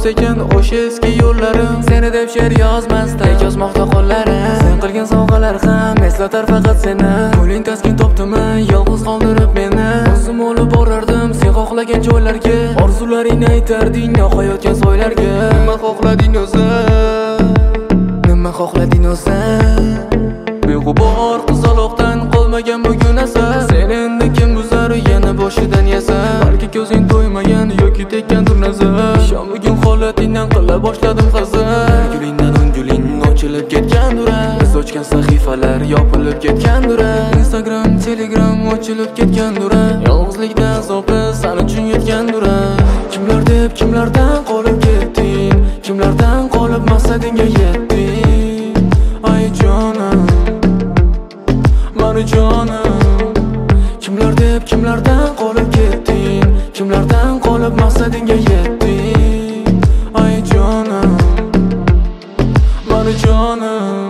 sekin o'sha eski yo'llarim. Seni deb she'r yozmasdan yozmoqda qo'llarim. Sen qilgan sovg'alar ham eslatar faqat seni. Ko'ngling taskin topdimi yolg'iz qoldirib meni. O'zim olib borardim sen xohlagan joylarga. Orzularingni aytarding yoqayotgan soylarga. Nima xohlading o'zi? Nima xohlading o'zi? Beg'ubor qizaloqdan qolmagan bugun asar. Sen endi kim buzar yana boshidan yasa. Balki ko'zing to'ymagan yoki tekkandir nazar. Shom bugun holatingdan qila boshladim hazar. Gulingdan unguling ochilib ketgandir. Biz ochgan sahifalar yopilib ketgandir. Instagram, Telegram ochilib ketgandir. Yolg'izlikda azobli san uchun yetgandir. Kimlar deb kimlardan qolib ketding? Kimlardan qolib maqsadingga yetding? Ay jonim, mani jonim. Kimlar deb kimlardan qolib ketding? Kimlardan qolib maqsadingga yetding? Ay jonim, mani jonim.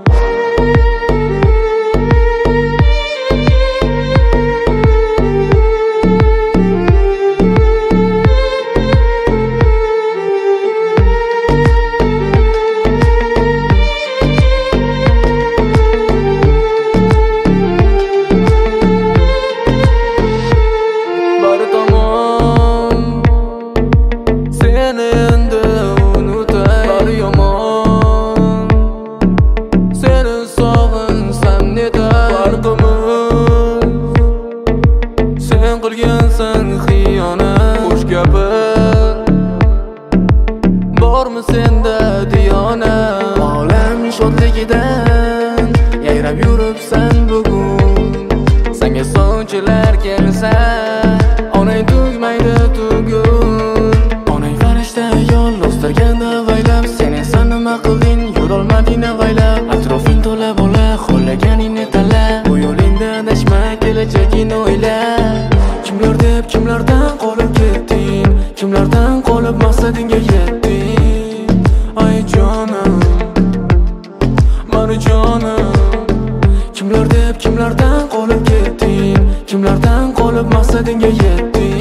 Qilgansan xiyonat, xush gapir. Bormi senda diyonat? Olam shodligidan yayrab yuribsan bugun. Senga sovchilar kelsa, onang tugmaydi tugun. Onang farishta yo'l o'stirganda avaylab, sen esa nima qilding? Yurolmading avaylab. Atrofing to'la bola, xohlaganingni tanla. Bu yo'lingda adashma, kelajagingni o'yla. Kimlar deb kimlardan qolib ketding? Kimlardan qolib maqsadingga yetding? Ay jonim, mani jonim. Kimlar deb kimlardan qolib ketding? Kimlardan qolib maqsadingga yetding?